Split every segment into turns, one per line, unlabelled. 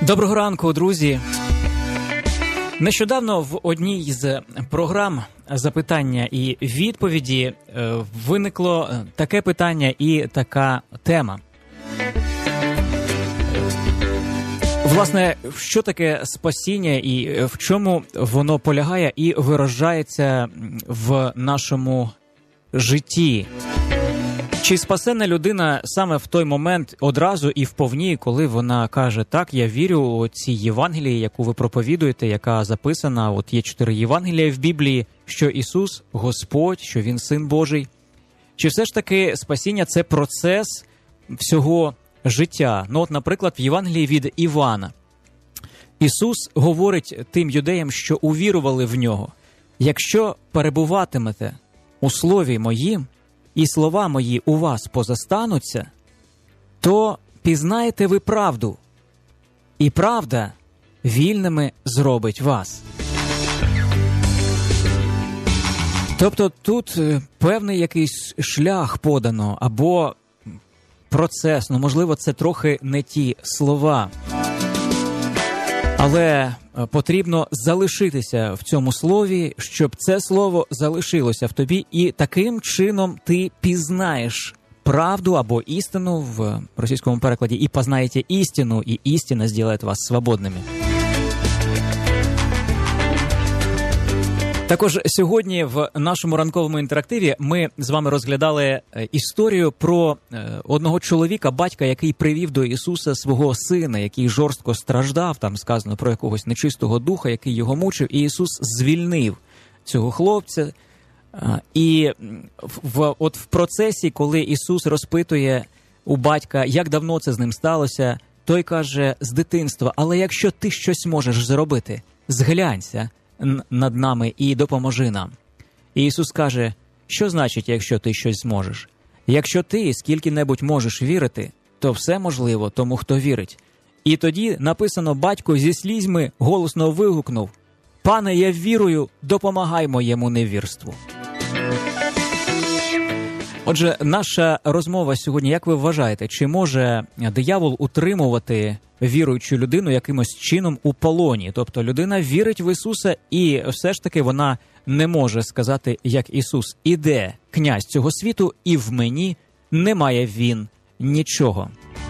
Доброго ранку, друзі. Нещодавно в одній з програм запитання і відповіді виникло таке питання і така тема. Власне, що таке спасіння і в чому воно полягає і виражається в нашому житті? Чи спасена людина саме в той момент одразу і вповні, коли вона каже: так, я вірю у цій Євангелії, яку ви проповідуєте, яка записана, от є 4 Євангелія в Біблії, що Ісус – Господь, що Він – Син Божий? Чи все ж таки спасіння – це процес всього життя? Ну от, наприклад, в Євангелії від Івана Ісус говорить тим юдеям, що увірували в Нього: якщо перебуватимете у Слові Моїм, і слова мої у вас позастануться, то пізнаєте ви правду, і правда вільними зробить вас. Тобто тут певний якийсь шлях подано, або процес, ну, можливо, це трохи не ті слова. Але потрібно залишитися в цьому слові, щоб це слово залишилося в тобі, і таким чином ти пізнаєш правду або істину, в російському перекладі, і познаєте істину, і істина зробить вас свободними. Також сьогодні в нашому ранковому інтерактиві ми з вами розглядали історію про одного чоловіка, батька, який привів до Ісуса свого сина, який жорстко страждав, там сказано про якогось нечистого духа, який його мучив, і Ісус звільнив цього хлопця. І от в процесі, коли Ісус розпитує у батька, як давно це з ним сталося, той каже: з дитинства, але якщо ти щось можеш зробити, зглянься над нами і допоможи нам. І Ісус каже: що значить, якщо ти щось зможеш? Якщо ти скільки-небудь можеш вірити, то все можливо тому, хто вірить. І тоді написано, батько зі слізьми голосно вигукнув: «Пане, я вірую, допомагай моєму невірству». Отже, наша розмова сьогодні, як ви вважаєте, чи може диявол утримувати віруючу людину якимось чином у полоні? Тобто людина вірить в Ісуса, і все ж таки вона не може сказати, як Ісус: «Іде князь цього світу, і в мені немає він нічого».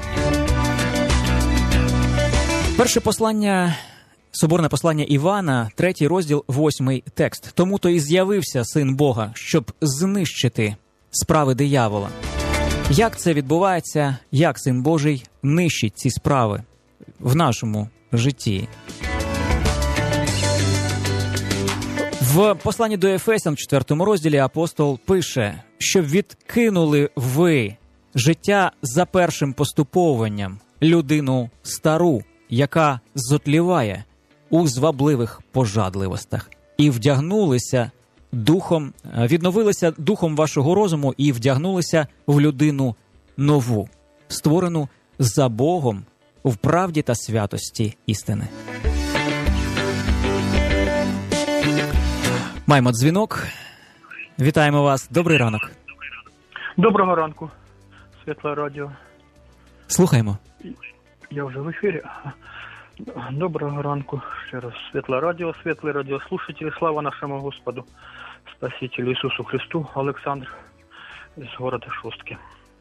Перше послання, соборне послання Івана, 3 розділ, 8 текст. «Тому-то і з'явився Син Бога, щоб знищити справи диявола». Як це відбувається? Як Син Божий нищить ці справи в нашому житті? В посланні до Ефесян, 4 розділі, апостол пише, щоб відкинули ви життя за першим поступованням, людину стару, яка зотліває у звабливих пожадливостях, і вдягнулися духом, відновилися духом вашого розуму і вдягнулися в людину нову, створену за Богом в правді та святості істини. Маємо дзвінок. Вітаємо вас. Добрий ранок.
Доброго ранку. Світле радіо.
Слухаємо.
Я вже в ефірі. Доброго ранку. Ще раз. Світле радіо, світлі радіослушателі. Слава нашому Господу, Спасителю Ісусу Христу. Олександр из города Шостки.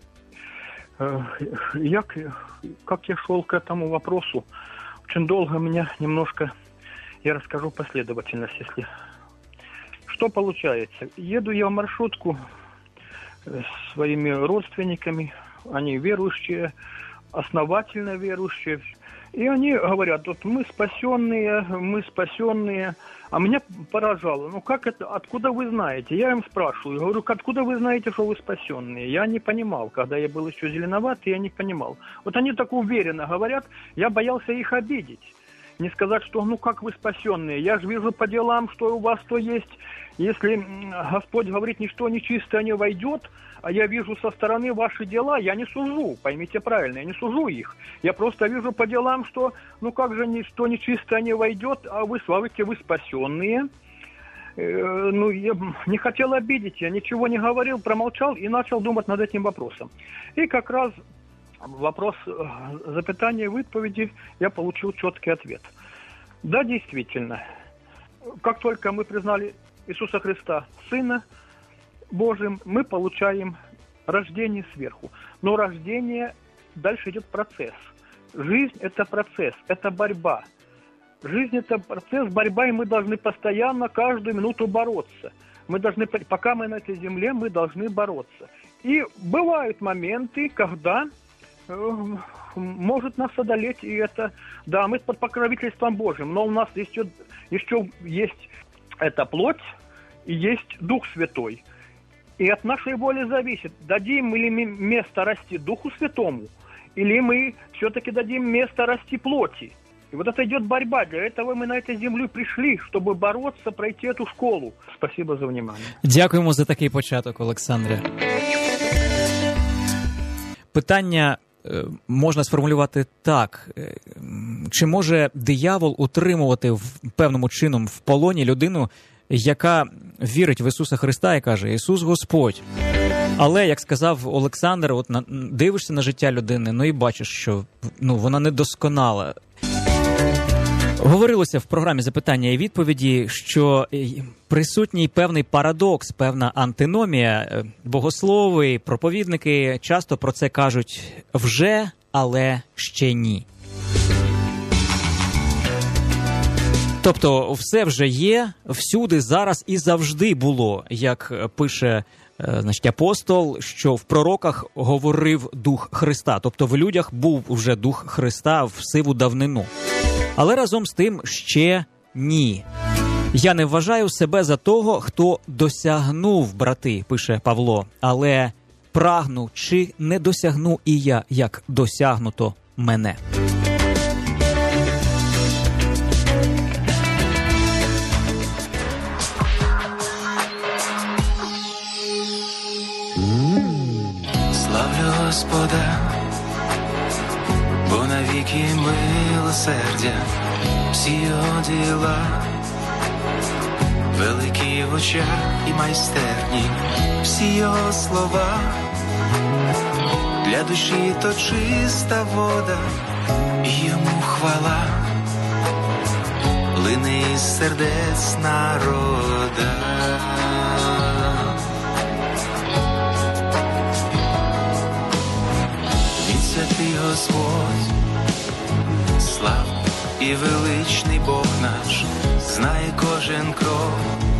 Как я шел к этому вопросу? Очень долго меня немножко... Я расскажу последовательность, если... Что получается? Еду я в маршрутку с своими родственниками. Они верующие, основательно верующие. И они говорят: вот мы спасенные. А меня поражало: ну как это, откуда вы знаете? Я им спрашиваю, говорю: откуда вы знаете, что вы спасенные? Я не понимал, когда я был еще зеленоватый, я не понимал. Вот они так уверенно говорят, я боялся их обидеть. Не сказать, что ну как вы спасенные, я же вижу по делам, что у вас то есть. Если Господь говорит, ничто нечистое не войдет, а я вижу со стороны ваши дела, я не сужу, поймите правильно, я не сужу их. Я просто вижу по делам, что ну как же ничто нечистое не войдет, а вы славите, вы спасенные. Ну, я не хотел обидеть, я ничего не говорил, промолчал и начал думать над этим вопросом. И как раз вопрос запитания и выповеди, я получил четкий ответ. Да, действительно, как только мы признали Иисуса Христа Сына Божьим, мы получаем рождение сверху. Но рождение, дальше идет процесс. Жизнь – это процесс, это борьба. Жизнь – это процесс, борьба, и мы должны постоянно, каждую минуту бороться. Мы должны, пока мы на этой земле, мы должны бороться. И бывают моменты, когда может нас одолеть, и это, да, мы под покровительством Божьим, но у нас еще есть эта плоть и есть Дух Святой. И от нашей воли зависит, дадим ли мы место расти Духу Святому, или мы все-таки дадим место расти плоти. И вот это идет борьба. Для этого мы на эту землю прийшли, щоб боротися, пройти цю школу. Спасибо за внимание.
Дякуємо за такий початок, Олександре. Питання можна сформулювати так. Чи може диявол утримувати певному чином в полоні людину, яка вірить в Ісуса Христа і каже: «Ісус Господь». Але, як сказав Олександр, от дивишся на життя людини, і бачиш, що вона недосконала. Говорилося в програмі «Запитання і відповіді», що присутній певний парадокс, певна антиномія. Богослови, проповідники часто про це кажуть «вже, але ще ні». Тобто все вже є, всюди, зараз і завжди було, як пише апостол, що в пророках говорив Дух Христа. Тобто в людях був вже Дух Христа в сиву давнину. Але разом з тим ще ні. Я не вважаю себе за того, хто досягнув, брати, пише Павло, але прагну, чи не досягну і я, як досягнуто мене.
Славлю Господа, бо навіки милосердя, всі його діла, великі в очах і майстерні, всі його слова, для душі то чиста вода, і йому хвала, лине із сердець народа. Святий Господь, славний і величний Бог наш, знає кожен крок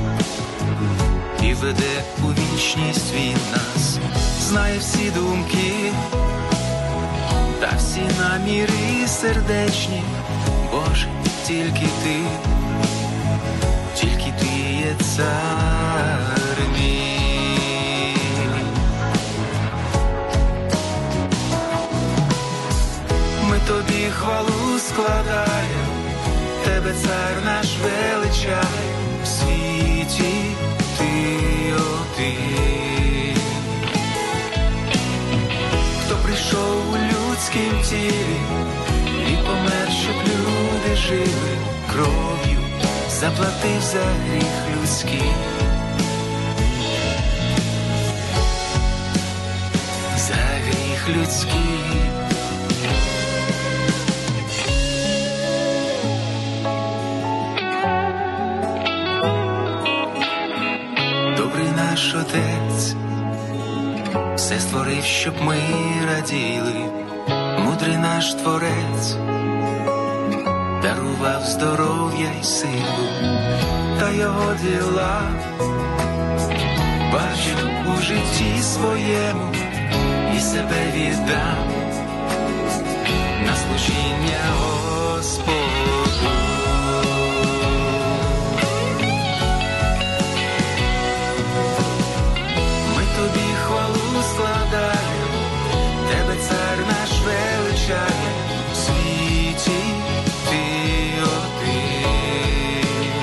і веде у вічність Він нас, знає всі думки та всі наміри сердечні. Боже, тільки Ти є цар мій. Ми Тобі хвалу складаєм, Тебе, цар наш, величає, в світі Ти один. Хто прийшов у людськім тілі і помер, щоб люди жили, кров'ю заплатив за гріх людський. За гріх людський. Наш Отець все створив, щоб ми раділи. Мудрий наш Творець дарував здоров'я й силу, та його діла бачив у житті своєму і себе віддав на служіння Господу. Складаємо, Тебе, цар наш, величає, в світі Ти один.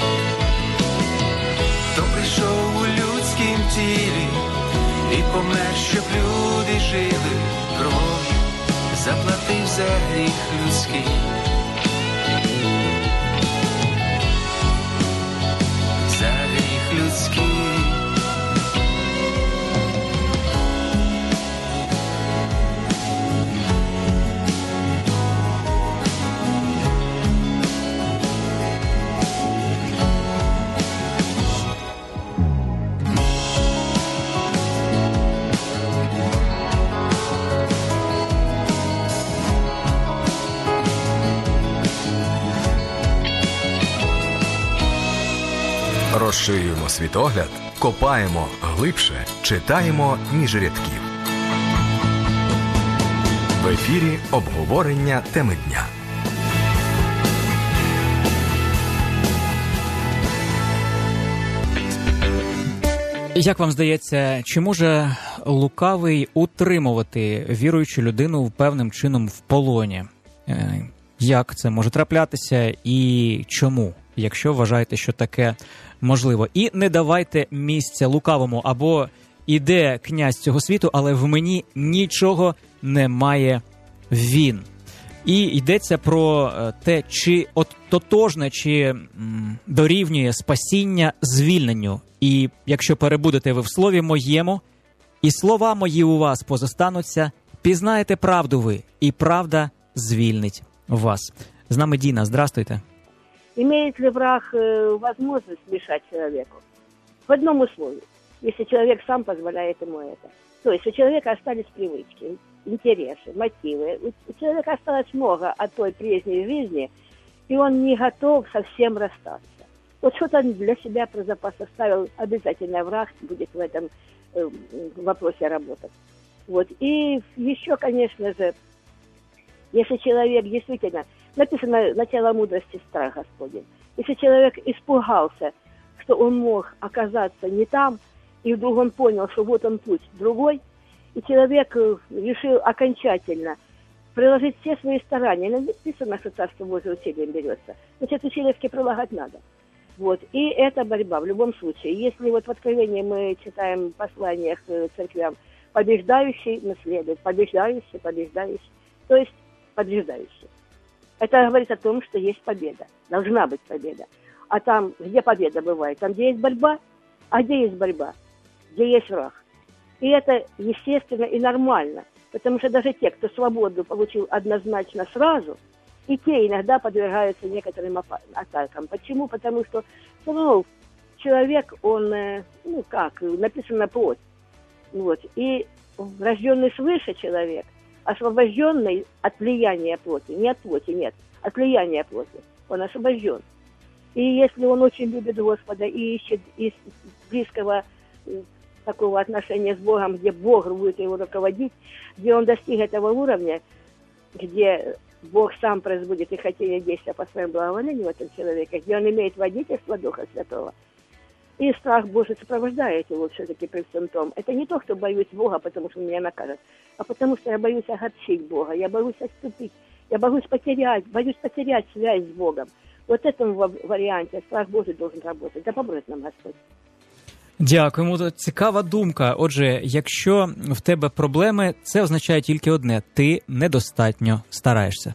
Хто прийшов у людськім тілі і помер, щоб люди жили, кров'ю заплатив за гріх людський. За гріх людський.
Розширюємо світогляд, копаємо глибше, читаємо між рядків. В ефірі обговорення теми дня.
Як вам здається, чи може лукавий утримувати віруючу людину певним чином в полоні? Як це може траплятися і чому, якщо вважаєте, що таке можливо? І не давайте місця лукавому, або іде князь цього світу, але в мені нічого немає він. І йдеться про те, чи тотожне, чи дорівнює спасіння звільненню. І якщо перебудете ви в слові моєму, і слова мої у вас позостануться, пізнаєте правду ви, і правда звільнить вас. З нами Діна, здравствуйте.
Имеет ли враг возможность мешать человеку? В одном условии, если человек сам позволяет ему это. То есть у человека остались привычки, интересы, мотивы. У человека осталось много от той прежней жизни, и он не готов совсем расстаться. Вот что-то он для себя про запас оставил, обязательно враг будет в этом вопросе работать. Вот. И еще, конечно же, если человек действительно, написано «начало мудрости страх Господень», если человек испугался, что он мог оказаться не там, и вдруг он понял, что вот он путь другой, и человек решил окончательно приложить все свои старания, написано, что Царство Божие усилием берется, значит, усилиевски прилагать надо. Вот. И это борьба в любом случае. Если вот в Откровении мы читаем в посланиях к церквям «побеждающий наследует», «побеждающий», «побеждающий», то есть «побеждающий». Это говорит о том, что есть победа, должна быть победа. А там, где победа бывает, там, где есть борьба, а где есть борьба, где есть враг. И это естественно и нормально, потому что даже те, кто свободу получил однозначно сразу, и те иногда подвергаются некоторым атакам. Почему? Потому что человек, он, написано плоть. Вот. И рожденный свыше человек, освобожденный от влияния плоти, не от плоти, нет, от влияния плоти, он освобожден. И если он очень любит Господа и ищет из близкого такого отношения с Богом, где Бог будет его руководить, где он достиг этого уровня, где Бог сам производит и хотение действия по своему благоволению в этом человеке, где он имеет водительство Духа Святого, и страх Божий сопровождает его все-таки при всем том. Это не то, что боюсь Бога, потому что меня накажут, а потому что я боюсь огорчить Бога, я боюсь отступить, я боюсь потерять связь с Богом. Вот в этом варианте страх Божий должен работать. Да поможет нам Господь.
Дякуємо. Цікава думка. Отже, якщо в тебе проблеми, це означає тільки одне – ти недостатньо стараєшся.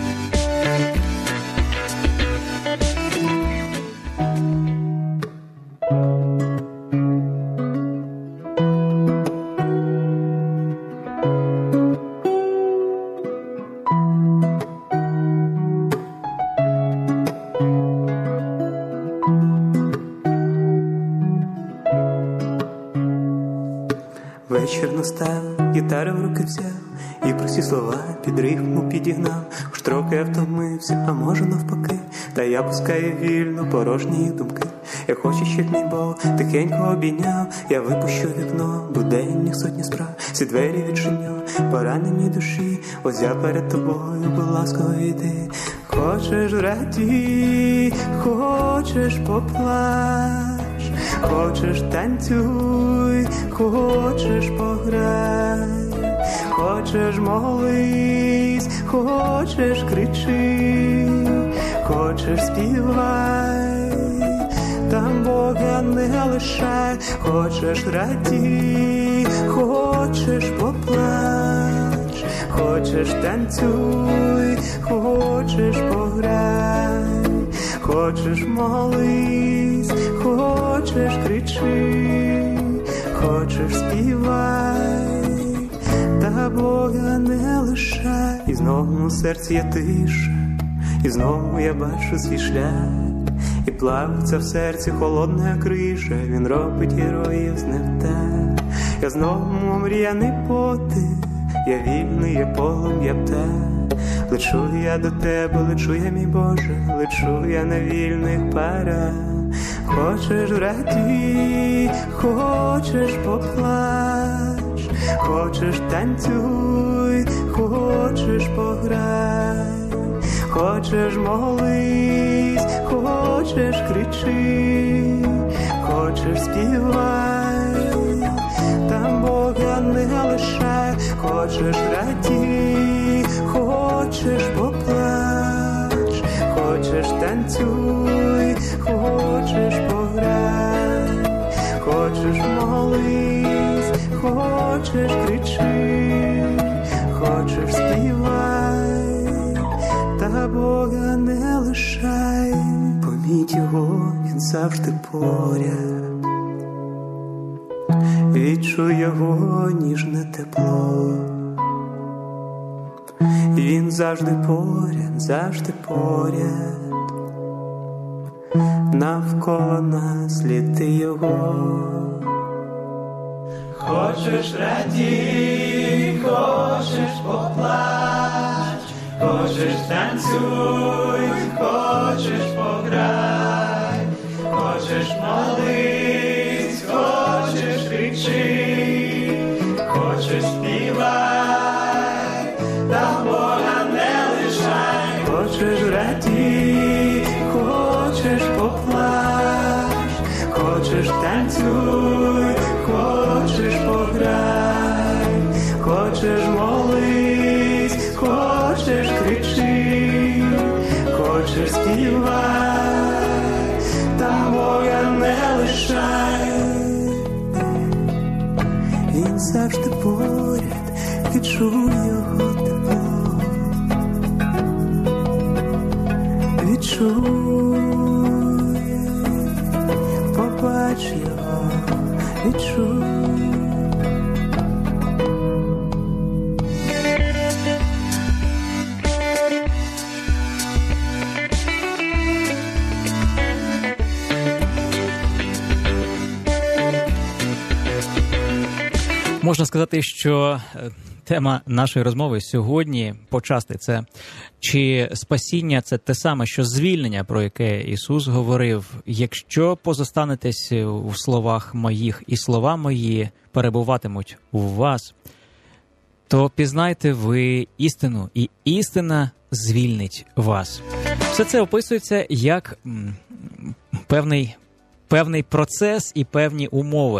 Вечір настав, гітару в руки взяв, і прості слова під рифму підігнав. Уж трохи я втомився, а може навпаки, та я пускаю вільно порожні думки. Я хочу, щоб мій Бог тихенько обійняв, я випущу вікно, буденних сотні справ. Всі двері відчиню, поранені душі, ось я перед тобою, будь ласка, йди. Хочеш радій, хочеш поплач, хочеш танцюй, хочеш пограй, хочеш молись, хочеш кричи, хочеш співай, там Бога не лишай. Хочеш радій, хочеш поплач, хочеш танцюй, хочеш пограй, хочеш молись, хочеш кричи, хочеш співай, та Бога не лишай. І знову у серці є тиша, і знову я бачу свій шлях, і плавиться в серці холодна криша, він робить героїв з невтах. Я знову омріяний потик, я вільний, я полум'я птах. Лечу я до тебе, лечу я, мій Боже, лечу я на вільних парах. Хочеш раді, хочеш поплач, хочеш танцюй, хочеш пограй, хочеш молись, хочеш кричи, хочеш співай, там Бога не лишай, хочеш раді, хочеш поплач, хочеш танцюй, хочеш пограй, хочеш молись, хочеш кричи, хочеш співай, та Бога не лишай. Поміть його, він завжди поряд, відчуй його ніжне тепло. Він завжди поряд, навколо нас літи його. Хочеш раді, хочеш поплач, хочеш танцюй, хочеш пограй, хочеш молись, хочеш кричи, хочеш співай, та Бога не лишай. Хочеш раді, хочеш поплач, хочеш танцюй, хочеш пограй, хочеш молись, хочеш кричи, хочеш співай, та Бога не лишай. Він завжди поряд, відчуй його тепло, відчуй, побач його, відчуй.
Можна сказати, що тема нашої розмови сьогодні почасти це чи спасіння – це те саме, що звільнення, про яке Ісус говорив. Якщо позостанетесь у словах моїх, і слова мої перебуватимуть у вас, то пізнайте ви істину, і істина звільнить вас. Все це описується як певний процес і певні умови.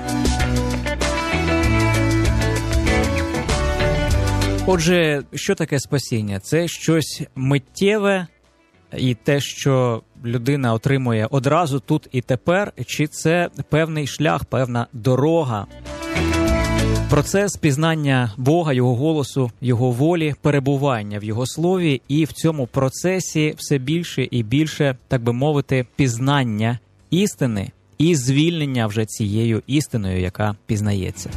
Отже, що таке спасіння? Це щось миттєве і те, що людина отримує одразу тут і тепер, чи це певний шлях, певна дорога? Процес пізнання Бога, Його голосу, Його волі, перебування в Його слові, і в цьому процесі все більше і більше, так би мовити, пізнання істини і звільнення вже цією істиною, яка пізнається.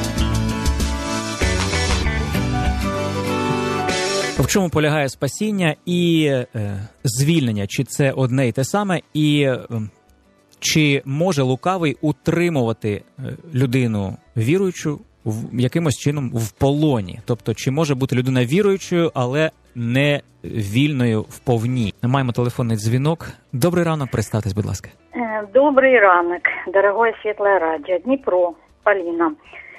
В чому полягає спасіння і звільнення? Чи це одне і те саме? І чи може лукавий утримувати людину віруючу якимось чином в полоні? Тобто, чи може бути людина віруючою, але не вільною вповні? Маємо телефонний дзвінок. Добрий ранок, представтесь, будь ласка.
Добрый ранок, дорогое светлое радио, Днепро, Полина.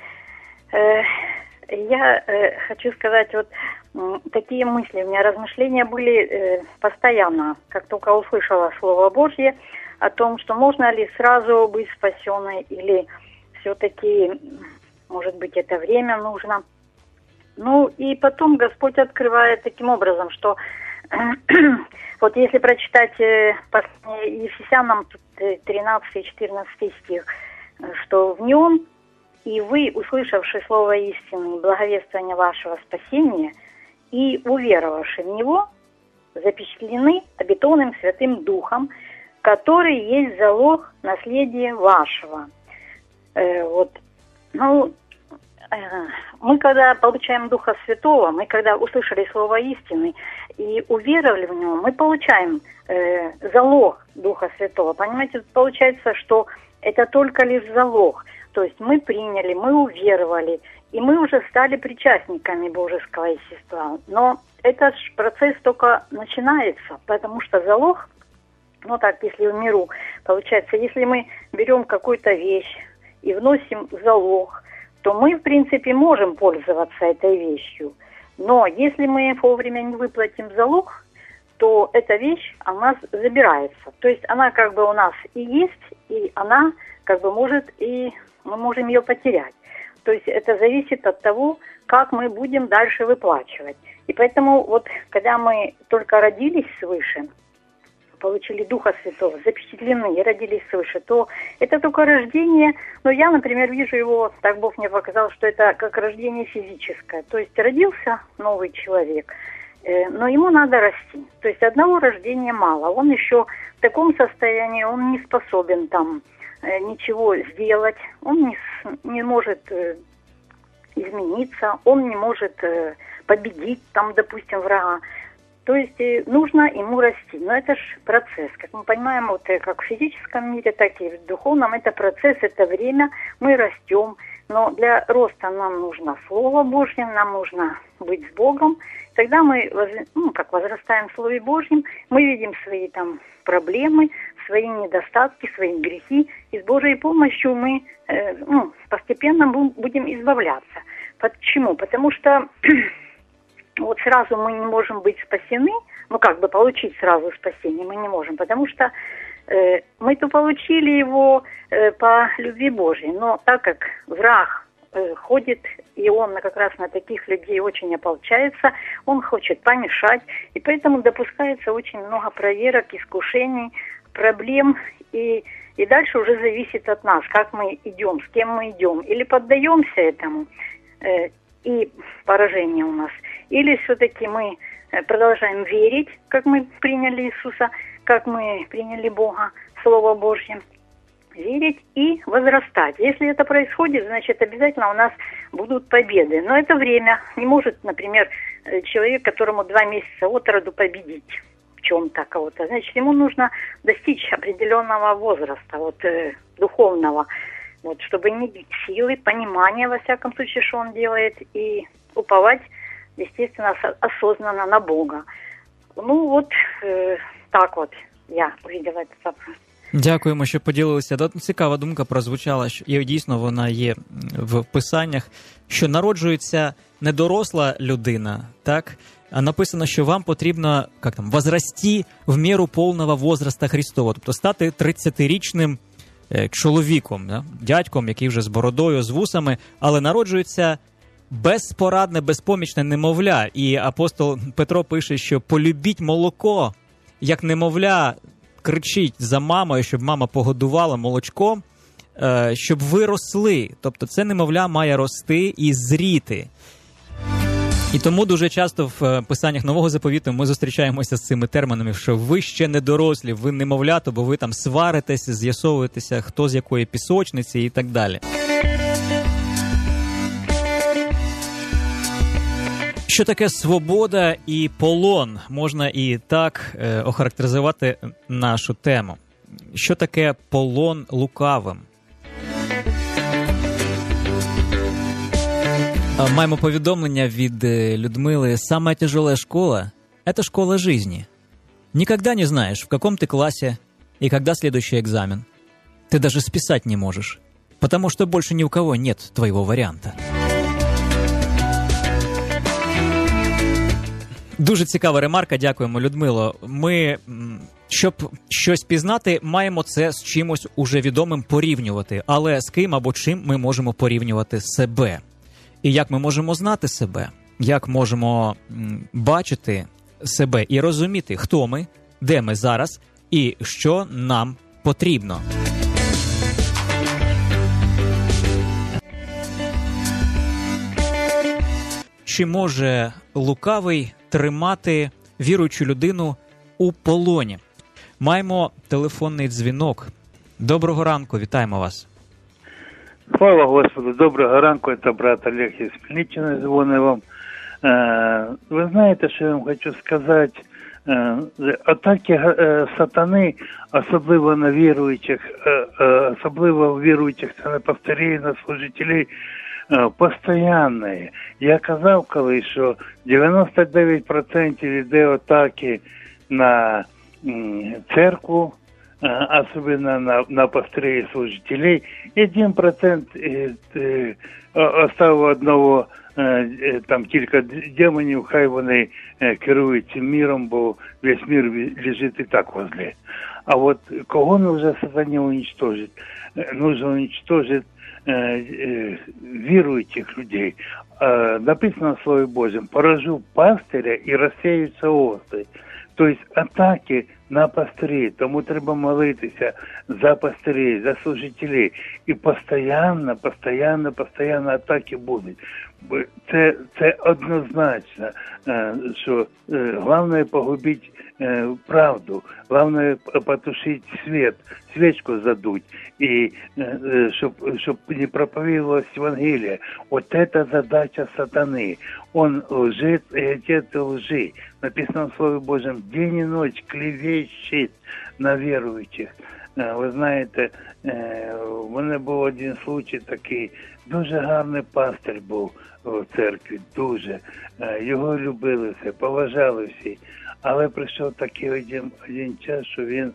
Я хочу сказать, вот такие мысли, у меня размышления были постоянно, как только услышала Слово Божье о том, что можно ли сразу быть спасенной, или все-таки, может быть, это время нужно. Ну, и потом Господь открывает таким образом, что вот если прочитать Ефесянам 13-14 стих, что в нем и вы, услышавши слово истины и благовествование вашего спасения, и уверовавши в него, запечатлены обетованным Святым Духом, который есть залог наследия вашего. Мы когда получаем Духа Святого, мы когда услышали слово истины и уверовали в него, мы получаем залог Духа Святого. Понимаете, получается, что это только лишь залог. То есть мы приняли, мы уверовали, и мы уже стали причастниками божеского естества. Но этот процесс только начинается, потому что залог ну так, если в миру, получается, если мы берем какую-то вещь и вносим залог, то мы, в принципе, можем пользоваться этой вещью. Но если мы вовремя не выплатим залог, то эта вещь у нас забирается. То есть она как бы у нас и есть, и она как бы может, и мы можем ее потерять. То есть это зависит от того, как мы будем дальше выплачивать. И поэтому вот когда мы только родились свыше, получили Духа Святого, запечатлены и родились свыше, то это только рождение, но я, например, вижу его, так Бог мне показал, что это как рождение физическое. То есть родился новый человек, но ему надо расти. То есть одного рождения мало. Он еще в таком состоянии, он не способен там ничего сделать, он не может измениться, он не может победить там, допустим, врага. То есть нужно ему расти. Но это же процесс. Как мы понимаем, вот как в физическом мире, так и в духовном, это процесс, это время, мы растем. Но для роста нам нужно Слово Божье, нам нужно быть с Богом. Тогда мы, возрастаем в Слове Божьем, мы видим свои там проблемы, свои недостатки, свои грехи. И с Божьей помощью мы постепенно будем избавляться. Почему? Потому что вот сразу мы не можем быть спасены, получить сразу спасение мы не можем, потому что мы-то получили его по любви Божьей, но так как враг ходит, и он как раз на таких людей очень ополчается, он хочет помешать, и поэтому допускается очень много проверок, искушений, проблем, и дальше уже зависит от нас, как мы идем, с кем мы идем, или поддаемся этому, и поражение у нас, или все-таки мы продолжаем верить, как мы приняли Иисуса, как мы приняли Бога, Слово Божье, верить и возрастать. Если это происходит, значит, обязательно у нас будут победы. Но это время. Не может, например, человек, которому 2 месяца от роду, победить в чем-то кого-то. Значит, ему нужно достичь определенного возраста, духовного, чтобы иметь силы, понимание, во всяком случае, что он делает, и уповать, естественно, осознанно на Бога. Так я увидела этот вопрос.
Дякуємо, що поділилися. Цікава думка прозвучала, і дійсно вона є в писаннях, що народжується не доросла людина, так? А написано, що вам потрібно, возрасти в міру повного возраста Христова, тобто стати 30-річним чоловіком, да? Дядьком, який вже з бородою, з вусами, але народжується безпорадне, безпомічне немовля. І апостол Петро пише, що полюбіть молоко, як немовля кричить за мамою, щоб мама погодувала молочком, щоб ви росли. Тобто це немовля має рости і зріти. І тому дуже часто в писаннях Нового Заповіту ми зустрічаємося з цими термінами, що ви ще не дорослі, ви немовлята, бо ви там сваритеся, з'ясовуєтеся, хто з якої пісочниці і так далі. Що таке свобода і полон? Можна і так охарактеризувати нашу тему. Що таке полон лукавим? Маємо повідомлення від Людмили. Самая тяжелая школа – это школа жизни. Никогда не знаешь, в каком ты классе и когда следующий экзамен. Ты даже списать не можешь, потому что больше ни у кого нет твоего варианта. Дуже цікава ремарка, дякуємо, Людмило. Ми, щоб щось пізнати, маємо це з чимось уже відомим порівнювати. Але з ким або чим ми можемо порівнювати себе? І як ми можемо знати себе? Як можемо бачити себе і розуміти, хто ми, де ми зараз і що нам потрібно? Чи може лукавий тримати віруючу людину у полоні? Маємо телефонний дзвінок. Доброго ранку, вітаємо вас.
Слава Господу, доброго ранку, це брат Олег із Хмельниччини, дзвонить вам. Ви знаєте, що я вам хочу сказати? Атаки сатани, особливо на віруючих, особливо в віруючих, це на пастирів, на служителів, постоянні. Я казав колись, що 99% йде атаки на церкву, особенно на пастырей и служителей, и 1% оставив одного, там кілька демонів, хай вони керують цим миром, бо весь мир лежит и так возле. А вот кого нужно сатане уничтожить? Нужно уничтожить верующих людей. Написано в Слове Божьем: поражу пастыря и рассеются овцы. Тобто атаки на пастирів, тому треба молитися за пастирів, за служителів. І постійно атаки будуть. Це однозначно, що головне погубити правду, головне потушити світ, свічку задуть, і щоб не проповідувалось Євангелие. Вот это задача сатаны. Он лжец и отец лжи. Написано в Слове Божьем: день и ночь клевещет на веруючих. Ви знаєте, в мене був один случай такий, дуже гарний пастир був в церкві, дуже. Його любили всі, поважали всі. Але прийшов такий один час, що він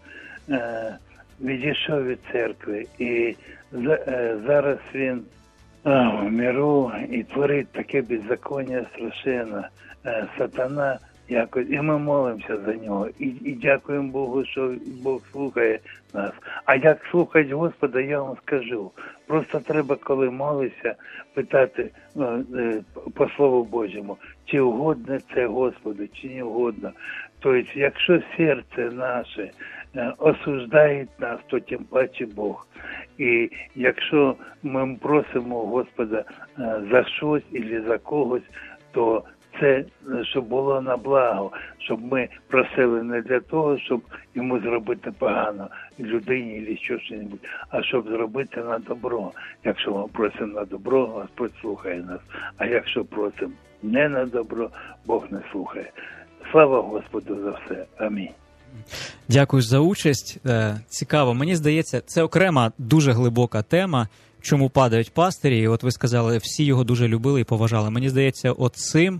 відійшов від церкви. І зараз він в миру і творить таке беззаконня страшенно. Сатана якось, і ми молимося за нього, і дякуємо Богу, що Бог слухає нас. А як слухати Господа, я вам скажу. Просто треба, коли молишся, питати по Слову Божому, чи угодно це Господу, чи не угодно. Тобто, якщо серце наше осуждає нас, то тим паче Бог. І якщо ми просимо Господа за щось або за когось, то це, щоб було на благо, щоб ми просили не для того, щоб йому зробити погано, людині або щось, а щоб зробити на добро. Якщо ми просимо на добро, Господь слухає нас. А якщо просимо не на добро, Бог не слухає. Слава Господу за все. Амінь.
Дякую за участь. Цікаво. Мені здається, це окрема дуже глибока тема, чому падають пастирі. І от ви сказали, всі його дуже любили і поважали. Мені здається, оцим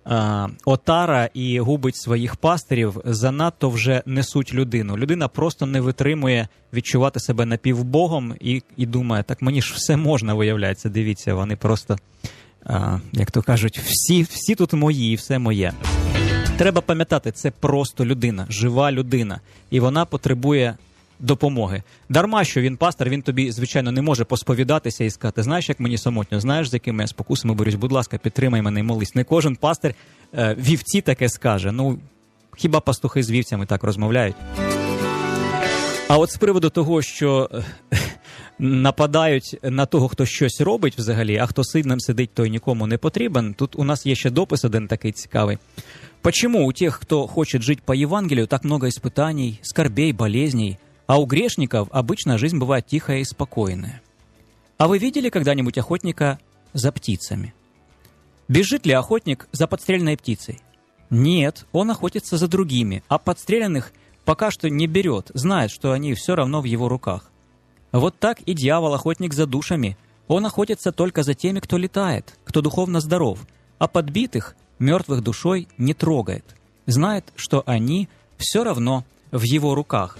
отара і губить своїх пастирів занадто вже несуть людину. Людина просто не витримує відчувати себе напівбогом і думає, так мені ж все можна, виявляється. Дивіться, вони просто, як то кажуть, всі тут мої і все моє. Треба пам'ятати, це просто людина, жива людина. І вона потребує допомоги. Дарма, що він пастор, він тобі, звичайно, не може посповідатися і сказати, знаєш, як мені самотньо, знаєш, з якими я спокусами борюсь, будь ласка, підтримай мене і молись. Не кожен пастир вівці таке скаже. Ну, хіба пастухи з вівцями так розмовляють? А от з приводу того, що нападають на того, хто щось робить взагалі, а хто сильним сидить, той нікому не потрібен, тут у нас є ще допис один такий цікавий. Почему у тех, кто хочет жить по Евангелию, так много испытаний, скорбей, болезней, а у грешников обычно жизнь бывает тихая и спокойная? А вы видели когда-нибудь охотника за птицами? Бежит ли охотник за подстреленной птицей? Нет, он охотится за другими, а подстреленных пока что не берет, знает, что они все равно в его руках. Вот так и дьявол охотник за душами. Он охотится только за теми, кто летает, кто духовно здоров, а подбитых, мертвых душой не трогает. Знает, что они все равно в его руках.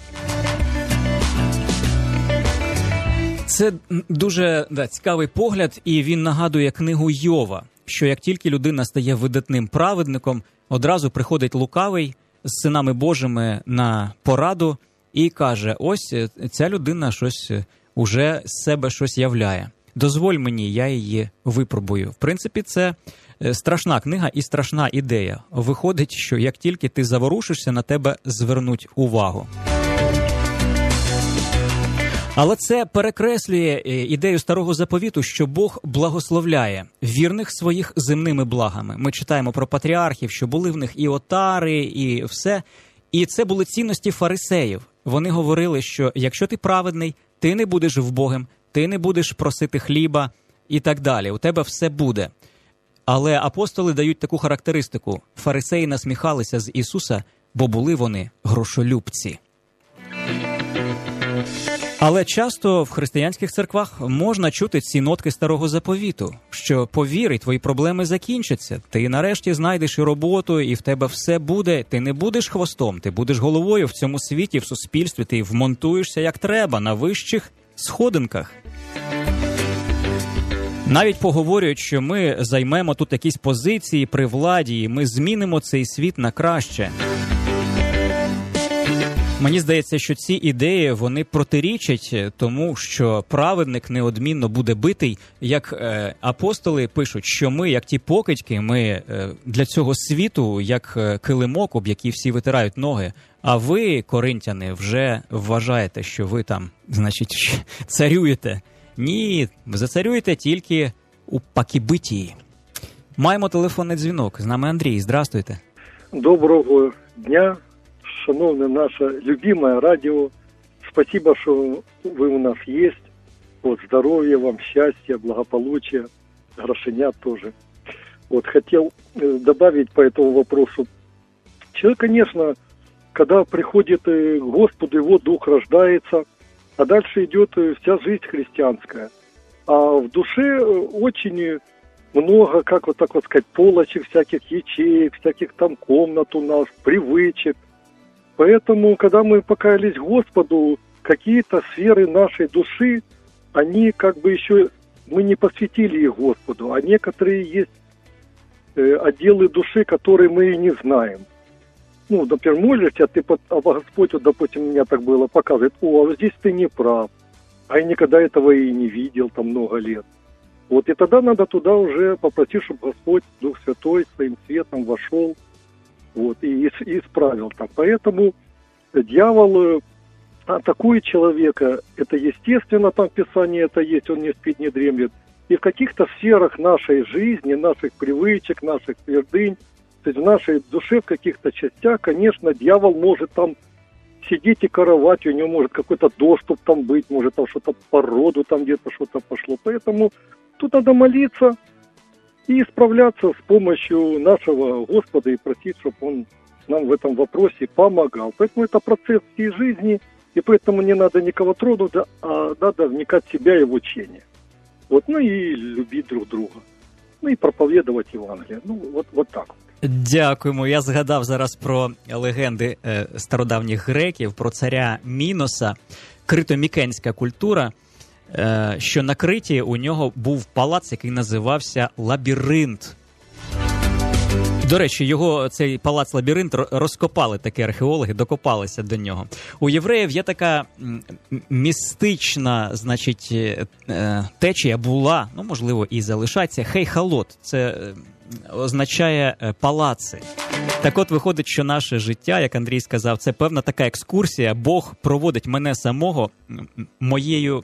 Це дуже цікавий погляд, і він нагадує книгу Йова, що як тільки людина стає видатним праведником, одразу приходить лукавий з синами Божими на пораду і каже, ось ця людина щось уже з себе щось являє. Дозволь мені, я її випробую. В принципі, це страшна книга і страшна ідея. Виходить, що як тільки ти заворушишся, на тебе звернуть увагу. Але це перекреслює ідею Старого Заповіту, що Бог благословляє вірних своїх земними благами. Ми читаємо про патріархів, що були в них і отари, і все. І це були цінності фарисеїв. Вони говорили, що якщо ти праведний, ти не будеш вбогим, ти не будеш просити хліба і так далі. У тебе все буде. Але апостоли дають таку характеристику. Фарисеї насміхалися з Ісуса, бо були вони грошолюбці. Але часто в християнських церквах можна чути ці нотки старого заповіту, що повір, і твої проблеми закінчаться, ти нарешті знайдеш і роботу, і в тебе все буде, ти не будеш хвостом, ти будеш головою в цьому світі, в суспільстві, ти вмонтуєшся як треба, на вищих сходинках. Навіть поговорюють, що ми займемо тут якісь позиції при владі, і ми змінимо цей світ на краще. Мені здається, що ці ідеї, вони протирічать тому, що праведник неодмінно буде битий. Як апостоли пишуть, що ми, як ті покидьки, ми для цього світу, як килимок, об який всі витирають ноги. А ви, коринтяни, вже вважаєте, що ви там, значить, царюєте. Ні, ви зацарюєте тільки у пакібитії. Маємо телефонний дзвінок. З нами Андрій. Здравствуйте.
Доброго дня, шановне наше любимое радио. Спасибо, что вы у нас есть. Вот, здоровья вам, счастья, благополучия, грошенят тоже. Вот, хотел добавить по этому вопросу. Человек, конечно, когда приходит к Господу, его дух рождается, а дальше идет вся жизнь христианская. А в душе очень много, как вот так вот сказать, полочек, всяких ячеек, всяких там комнат у нас, привычек. Поэтому, когда мы покаялись Господу, какие-то сферы нашей души, они как бы еще, мы не посвятили их Господу, а некоторые есть отделы души, которые мы и не знаем. Ну, например, молишься, а Господь, вот, допустим, у меня так было, показывает, а здесь ты не прав, а я никогда этого и не видел там много лет. Вот, и тогда надо туда уже попросить, чтобы Господь, Дух Святой, своим светом вошел, вот, и исправил там. Поэтому дьявол атакует человека, это естественно, там в Писании это есть, он не спит, не дремлет. И в каких-то сферах нашей жизни, наших привычек, наших твердынь, то есть в нашей душе, в каких-то частях, конечно, дьявол может там сидеть и караулить, у него может какой-то доступ там быть, может там что-то по роду, там где-то что-то пошло. Поэтому тут надо молиться и исправляться с помощью нашего Господа и просить, чтобы Он нам в этом вопросе помогал. Поэтому это процесс всей жизни, и поэтому не надо никого трогать, а надо вникать в себя и в учение. Вот, ну и любить друг друга. Ну і проповідувати Євангеліє. Ну, от так.
Дякуємо. Я згадав зараз про легенди стародавніх греків, про царя Міноса, крито-мікенська культура, що на Криті у нього був палац, який називався Лабіринт. До речі, його цей палац-лабіринт розкопали такі археологи, докопалися до нього. У євреїв є така містична, значить, течія була, ну, можливо, і залишається, хейхалот. Це означає палаци. Так от виходить, що наше життя, як Андрій сказав, це певна така екскурсія. Бог проводить мене самого, моєю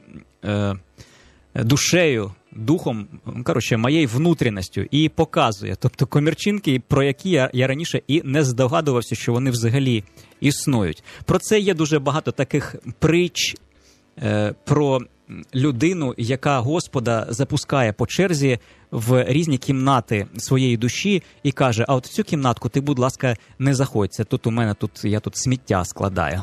душею, духом, коротше, моєю внутрішністю і показує. Тобто комірчинки, про які я раніше і не здогадувався, що вони взагалі існують. Про це є дуже багато таких притч про людину, яка Господа запускає по черзі в різні кімнати своєї душі і каже, а от в цю кімнатку ти, будь ласка, не заходь. Це тут у мене, я тут сміття складаю.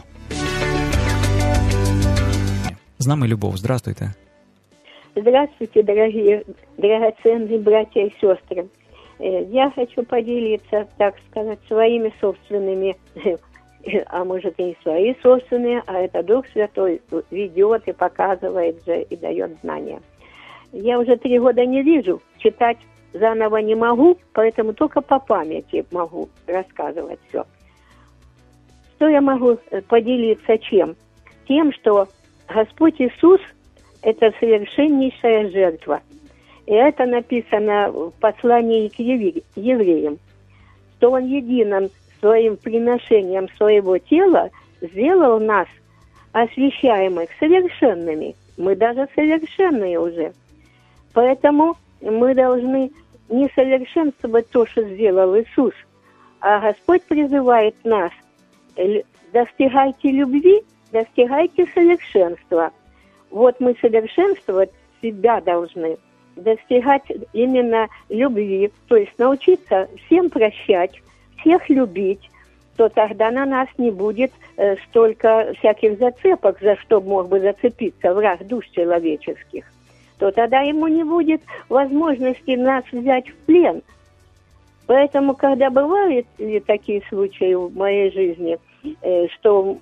З нами Любов. Здравствуйте.
Здравствуйте, дорогие, драгоценные братья и сестры. Я хочу поделиться, так сказать, своими собственными, а может и не свои собственные, а это Дух Святой ведет и показывает же и дает знания. Я уже 3 года не вижу, читать заново не могу, поэтому только по памяти могу рассказывать все. Что я могу поделиться чем? Тем, что Господь Иисус – это совершеннейшая жертва. И это написано в послании к евреям, что Он единым своим приношением своего тела сделал нас освящаемых совершенными. Мы даже совершенные уже. Поэтому мы должны не совершенствовать то, что сделал Иисус, а Господь призывает нас: достигайте любви, достигайте совершенства. Вот мы совершенствовать себя должны, достигать именно любви, то есть научиться всем прощать, всех любить то тогда на нас не будет столько всяких зацепок, за что мог бы зацепиться враг душ человеческих. То тогда ему не будет возможности нас взять в плен. Поэтому, когда бывают такие случаи в моей жизни, что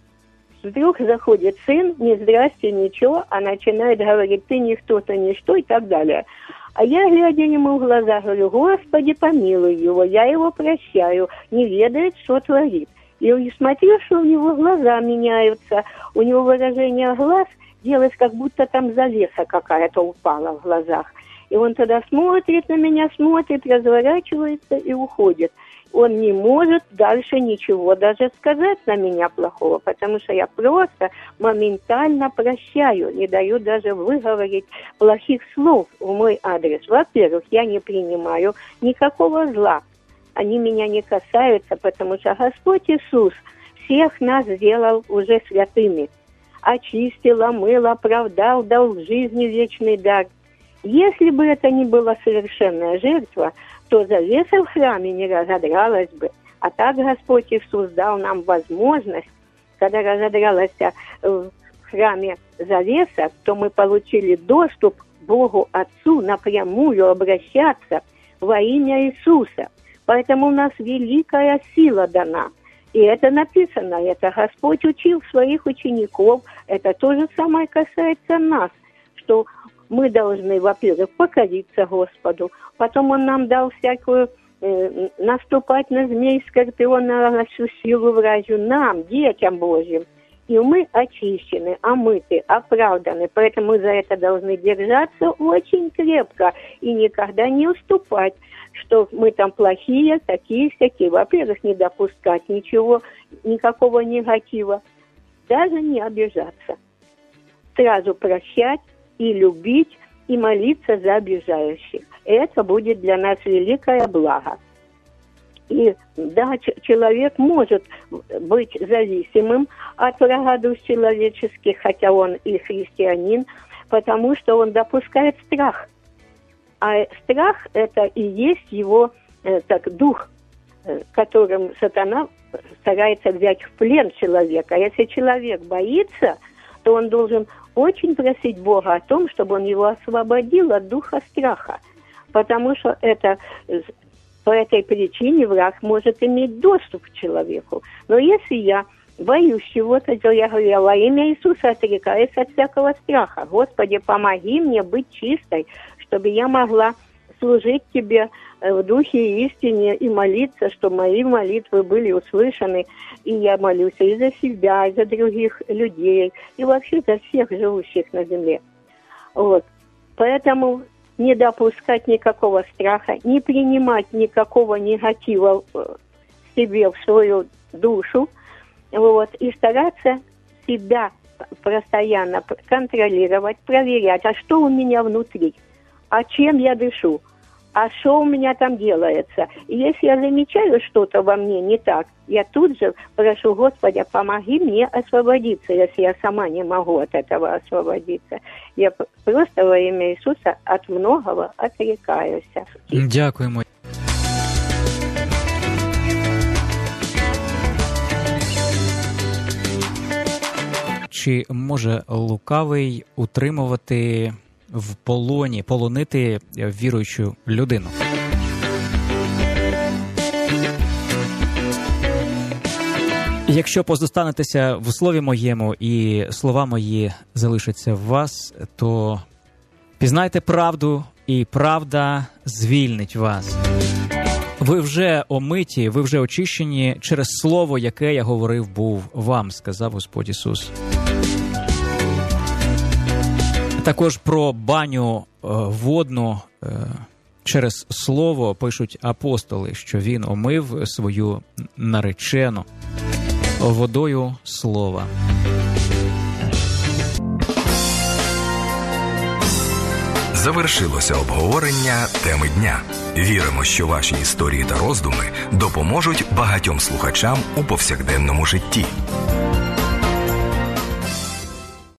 вдруг заходит сын, ни здрасте, ничего, а начинает говорить: ты никто, ты ничто и так далее. А я, глядя ему в глаза, говорю: Господи, помилуй его, я его прощаю, не ведает, что творит. И смотрю, что у него глаза меняются, у него выражение глаз делается, как будто там завеса какая-то упала в глазах. И он тогда смотрит на меня, смотрит, разворачивается и уходит. Он не может дальше ничего даже сказать на меня плохого, потому что я просто моментально прощаю, не даю даже выговорить плохих слов в мой адрес. Во-первых, я не принимаю никакого зла. Они меня не касаются, потому что Господь Иисус всех нас сделал уже святыми. Очистил, омыл, оправдал, дал в жизни вечный дар. Если бы это не была совершенная жертва, то завеса в храме не разодралась бы. А так Господь Иисус дал нам возможность, когда разодралась в храме завеса, то мы получили доступ к Богу Отцу напрямую обращаться во имя Иисуса. Поэтому у нас великая сила дана. И это написано, это Господь учил своих учеников. Это то же самое касается нас, что мы должны, во-первых, покориться Господу. Потом Он нам дал всякую наступать на змей, скорпиона, на всю силу вражью, нам, детям Божьим. И мы очищены, омыты, оправданы. Поэтому за это должны держаться очень крепко и никогда не уступать, что мы там плохие, такие-сякие. Во-первых, не допускать ничего, никакого негатива. Даже не обижаться. Сразу прощать и любить, и молиться за обижающих. Это будет для нас великое благо. И да, человек может быть зависимым от врага душ человеческих, хотя он и христианин, потому что он допускает страх. А страх – это и есть его дух, которым сатана старается взять в плен человека. А если человек боится, то он должен очень просить Бога о том, чтобы он его освободил от духа страха. Потому что это, по этой причине враг может иметь доступ к человеку. Но если я боюсь чего-то, то я говорю: во имя Иисуса отрекаюсь от всякого страха. Господи, помоги мне быть чистой, чтобы я могла служить Тебе в духе и истине и молиться, чтобы мои молитвы были услышаны. И я молюсь и за себя, и за других людей, и вообще за всех живущих на земле. Вот. Поэтому не допускать никакого страха, не принимать никакого негатива в себе, в свою душу, вот, и стараться себя постоянно контролировать, проверять, а что у меня внутри, а чем я дышу, а что у меня там делается. И если я замечаю что-то во мне не так, я тут же прошу: Господи, помоги мне освободиться, если я сама не могу от этого освободиться. Я просто во имя Иисуса от многого отрекаюсь.
Дякуємо. Чи може лукавий утримувати в полоні, полонити віруючу людину? Якщо позостанетеся в слові моєму і слова мої залишаться в вас, то пізнайте правду, і правда звільнить вас. Ви вже омиті, ви вже очищені через слово, яке я говорив був вам, сказав Господь Ісус. Також про баню водну через слово пишуть апостоли, що він омив свою наречену водою слова.
Завершилося обговорення теми дня. Віримо, що ваші історії та роздуми допоможуть багатьом слухачам у повсякденному житті.